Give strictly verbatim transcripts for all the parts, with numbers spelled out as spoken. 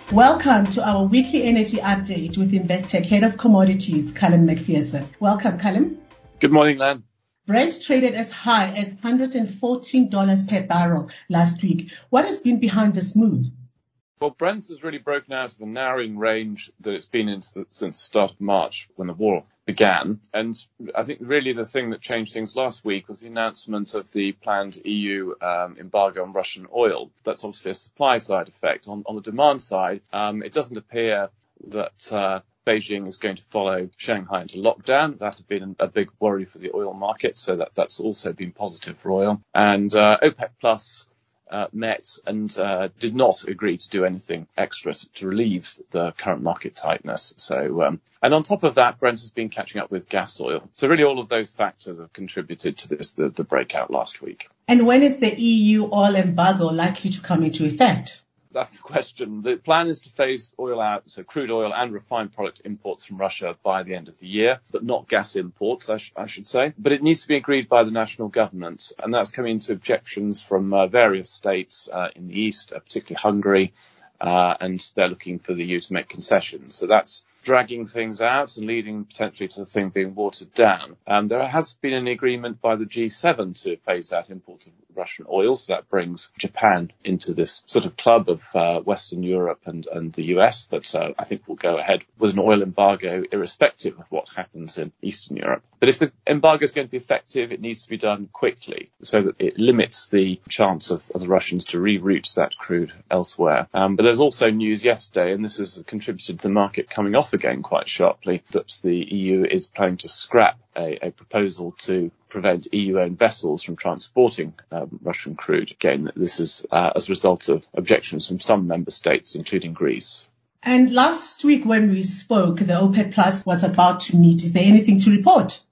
Welcome to our weekly energy update with Investec Head of Commodities, Callum McPherson. Welcome, Callum. Good morning, Len. Brent traded as high as one hundred fourteen dollars per barrel last week. What has been behind this move? Well, Brent has really broken out of a narrowing range that it's been in since the start of March when the war began. And I think really the thing that changed things last week was the announcement of the planned E U um, embargo on Russian oil. That's obviously a supply side effect. On, on the demand side, um, it doesn't appear that uh, Beijing is going to follow Shanghai into lockdown. That had been a big worry for the oil market, so that, that's also been positive for oil. And uh, OPEC Plus Uh, met and uh, did not agree to do anything extra to, to relieve the current market tightness. So, um, and on top of that, Brent has been catching up with gas oil. So really all of those factors have contributed to this, the, the breakout last week. And when is the E U oil embargo likely to come into effect? That's the question. The plan is to phase oil out, so crude oil and refined product imports from Russia by the end of the year, but not gas imports, I, sh- I should say. But it needs to be agreed by the national government, and that's coming to objections from uh, various states uh, in the east, uh, particularly Hungary, uh, and they're looking for the E U to make concessions. So that's dragging things out and leading potentially to the thing being watered down. Um, there has been an agreement by the G seven to phase out imports of Russian oil, so that brings Japan into this sort of club of uh, Western Europe and, and the U S that uh, I think will go ahead with an oil embargo irrespective of what happens in Eastern Europe. But if the embargo is going to be effective, it needs to be done quickly so that it limits the chance of, of the Russians to reroute that crude elsewhere. Um, but there's also news yesterday, and this has contributed to the market coming off again quite sharply, that the E U is planning to scrap a, a proposal to prevent E U-owned vessels from transporting um, Russian crude. Again, this is uh, as a result of objections from some member states, including Greece. And last week when we spoke, the OPEC Plus was about to meet. Is there anything to report?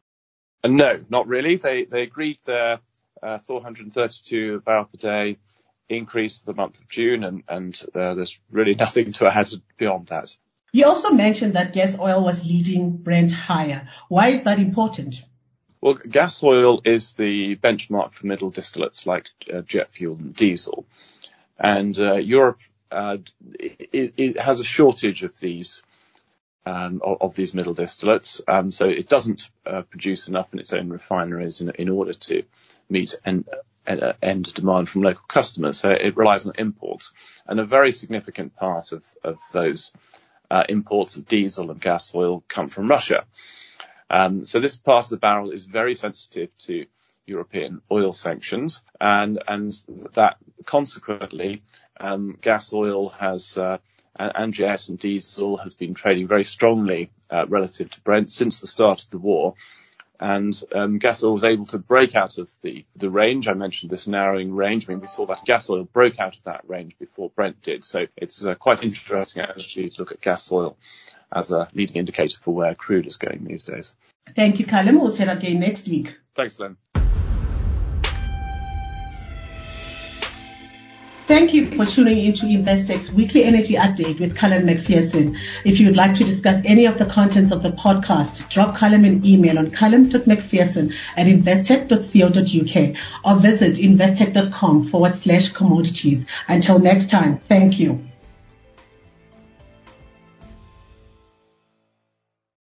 Uh, no, not really. They they agreed their uh, four hundred thirty-two barrel per day increase for the month of June, and, and uh, there's really nothing to add beyond that. You also mentioned that gas oil was leading Brent higher. Why is that important? Well, gas oil is the benchmark for middle distillates like uh, jet fuel and diesel. And uh, Europe uh, it, it has a shortage of these um, of, of these middle distillates. Um, so it doesn't uh, produce enough in its own refineries in, in order to meet end, uh, end demand from local customers. So it relies on imports. And a very significant part of, of those Uh, imports of diesel and gas oil come from Russia. Um, so this part of the barrel is very sensitive to European oil sanctions, and and that consequently um, gas oil has uh, and, and jet and diesel has been trading very strongly uh, relative to Brent since the start of the war. And um, gas oil was able to break out of the, the range. I mentioned this narrowing range. I mean, we saw that gas oil broke out of that range before Brent did. So it's uh, quite interesting, actually, to look at gas oil as a leading indicator for where crude is going these days. Thank you, Callum. We'll chat again next week. Thanks, Len. Thank you for tuning into Investec's weekly energy update with Callum McPherson. If you would like to discuss any of the contents of the podcast, drop Callum an email on callum.mcpherson at investec.co.uk or visit investec.com forward slash commodities. Until next time, thank you.